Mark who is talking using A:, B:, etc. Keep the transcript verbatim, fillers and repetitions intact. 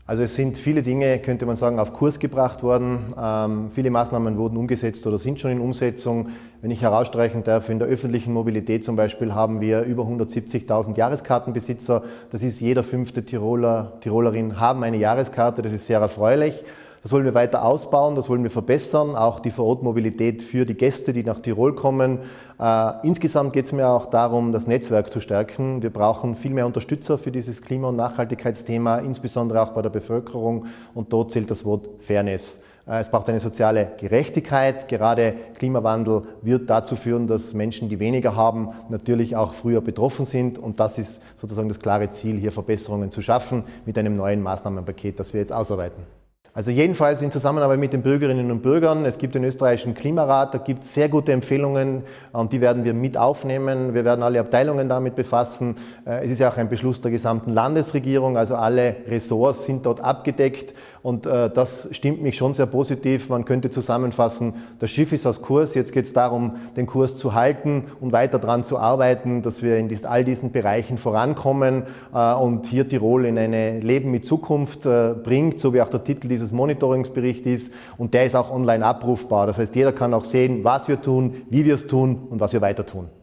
A: Also es sind viele Dinge, könnte man sagen, auf Kurs gebracht worden. Ähm, viele Maßnahmen wurden umgesetzt oder sind schon in Umsetzung. Wenn ich herausstreichen darf, in der öffentlichen Mobilität zum Beispiel haben wir über hundertsiebzigtausend Jahreskartenbesitzer. Das ist jeder fünfte Tiroler, Tirolerin haben eine Jahreskarte. Das ist sehr erfreulich. Das wollen wir weiter ausbauen, das wollen wir verbessern, auch die Vor-Ort-Mobilität für die Gäste, die nach Tirol kommen. Äh, insgesamt geht es mir auch darum, das Netzwerk zu stärken. Wir brauchen viel mehr Unterstützer für dieses Klima- und Nachhaltigkeitsthema, insbesondere auch bei der Bevölkerung. Und dort zählt das Wort Fairness. Äh, es braucht eine soziale Gerechtigkeit. Gerade Klimawandel wird dazu führen, dass Menschen, die weniger haben, natürlich auch früher betroffen sind. Und das ist sozusagen das klare Ziel, hier Verbesserungen zu schaffen mit einem neuen Maßnahmenpaket, das wir jetzt ausarbeiten. Also jedenfalls in Zusammenarbeit mit den Bürgerinnen und Bürgern. Es gibt den österreichischen Klimarat, da gibt es sehr gute Empfehlungen und die werden wir mit aufnehmen. Wir werden alle Abteilungen damit befassen. Es ist ja auch ein Beschluss der gesamten Landesregierung, also alle Ressorts sind dort abgedeckt und das stimmt mich schon sehr positiv. Man könnte zusammenfassen, das Schiff ist aus Kurs, jetzt geht es darum, den Kurs zu halten und weiter daran zu arbeiten, dass wir in all diesen Bereichen vorankommen und hier Tirol in ein Leben mit Zukunft bringt, so wie auch der Titel dieses Monitoringsbericht ist, und der ist auch online abrufbar. Das heißt, jeder kann auch sehen, was wir tun, wie wir es tun und was wir weiter tun.